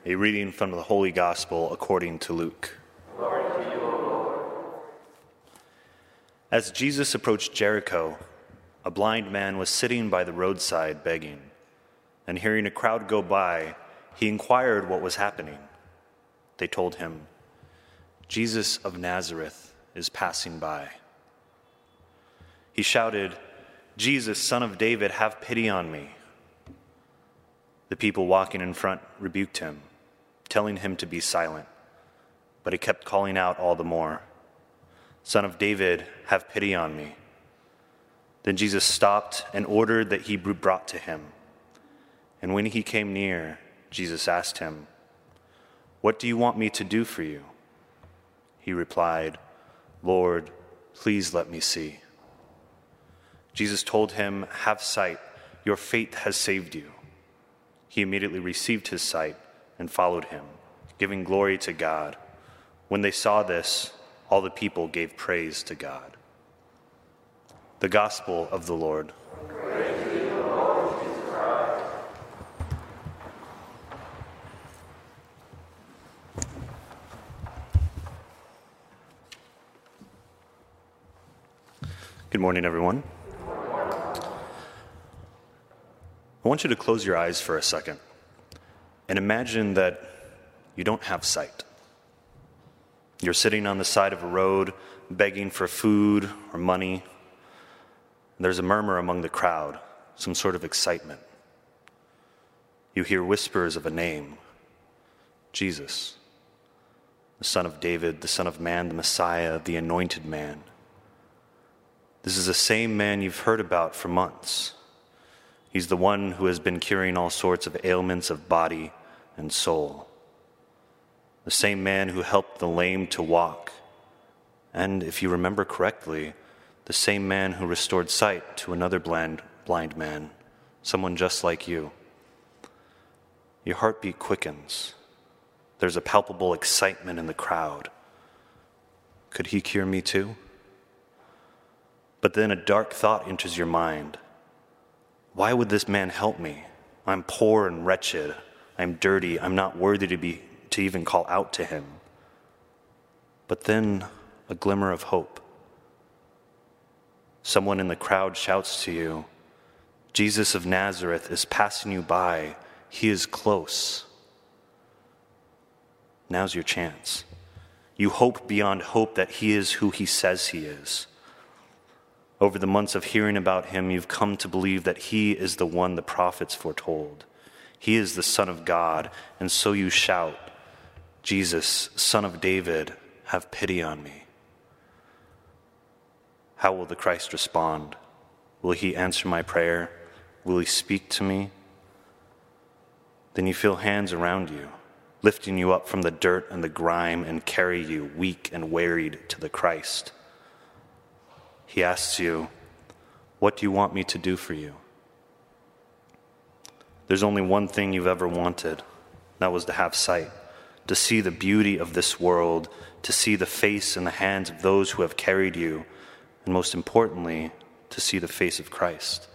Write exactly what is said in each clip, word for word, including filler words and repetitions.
A reading from the Holy Gospel according to Luke. Glory to you, O Lord. As Jesus approached Jericho, a blind man was sitting by the roadside begging, and hearing a crowd go by, he inquired what was happening. They told him, "Jesus of Nazareth is passing by." He shouted, "Jesus, Son of David, have pity on me." The people walking in front rebuked him, telling him to be silent, but he kept calling out all the more, "Son of David, have pity on me." Then Jesus stopped and ordered that he be brought to him. And when he came near, Jesus asked him, "What do you want me to do for you?" He replied, "Lord, please let me see." Jesus told him, "Have sight, your faith has saved you." He immediately received his sight and followed him, giving glory to God. When they saw this, all the people gave praise to God. The Gospel of the Lord. Praise to you, Lord Jesus Christ. Good morning, everyone. I want you to close your eyes for a second and imagine that you don't have sight. You're sitting on the side of a road begging for food or money. There's a murmur among the crowd, some sort of excitement. You hear whispers of a name, Jesus, the Son of David, the Son of Man, the Messiah, the Anointed Man. This is the same man you've heard about for months. He's the one who has been curing all sorts of ailments of body and soul. The same man who helped the lame to walk. And if you remember correctly, the same man who restored sight to another blind, blind man, someone just like you. Your heartbeat quickens. There's a palpable excitement in the crowd. Could he cure me too? But then a dark thought enters your mind. Why would this man help me? I'm poor and wretched. I'm dirty. I'm not worthy to be to even call out to him. But then a glimmer of hope. Someone in the crowd shouts to you, "Jesus of Nazareth is passing you by. He is close." Now's your chance. You hope beyond hope that he is who he says he is. Over the months of hearing about him, you've come to believe that he is the one the prophets foretold. He is the Son of God, and so you shout, "Jesus, Son of David, have pity on me." How will the Christ respond? Will he answer my prayer? Will he speak to me? Then you feel hands around you, lifting you up from the dirt and the grime and carry you, weak and wearied, to the Christ. He asks you, "What do you want me to do for you?" There's only one thing you've ever wanted. That was to have sight, to see the beauty of this world, to see the face and the hands of those who have carried you, and most importantly, to see the face of Christ.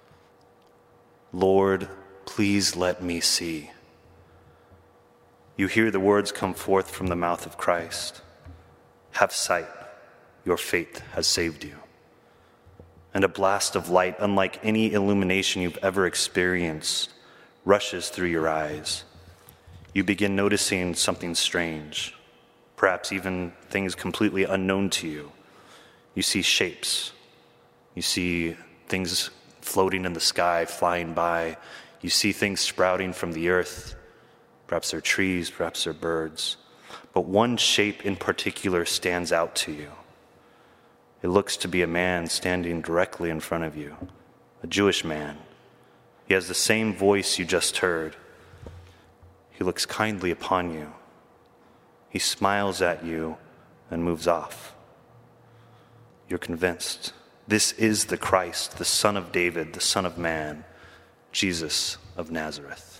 "Lord, please let me see." You hear the words come forth from the mouth of Christ. "Have sight, your faith has saved you." And a blast of light, unlike any illumination you've ever experienced, rushes through your eyes. You begin noticing something strange, perhaps even things completely unknown to you. You see shapes. You see things floating in the sky, flying by. You see things sprouting from the earth. Perhaps they're trees, perhaps they're birds. But one shape in particular stands out to you. It looks to be a man standing directly in front of you, a Jewish man. He has the same voice you just heard. He looks kindly upon you. He smiles at you and moves off. You're convinced. This is the Christ, the Son of David, the Son of Man, Jesus of Nazareth.